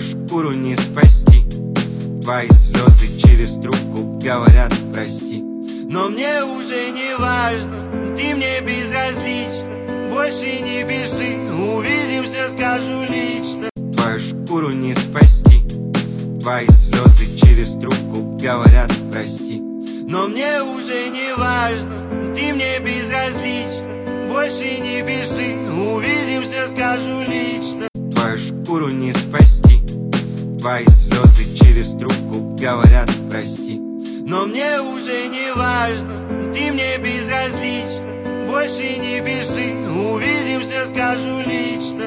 шкуру не спасти. Твои слезы через трубку говорят прости. Но мне уже не важно, ты мне безразлична. Больше не пиши, увидимся, скажу лично. Твою шкуру не спасти. Твои слезы через трубку говорят прости. Но мне уже не важно, ты мне безразлична. Больше не пиши, увидимся, скажу лично. Твою шкуру не спасти. Твои слезы через трубку говорят прости. Но мне уже не важно, ты мне безразлична. Больше не пиши, увидимся, скажу лично.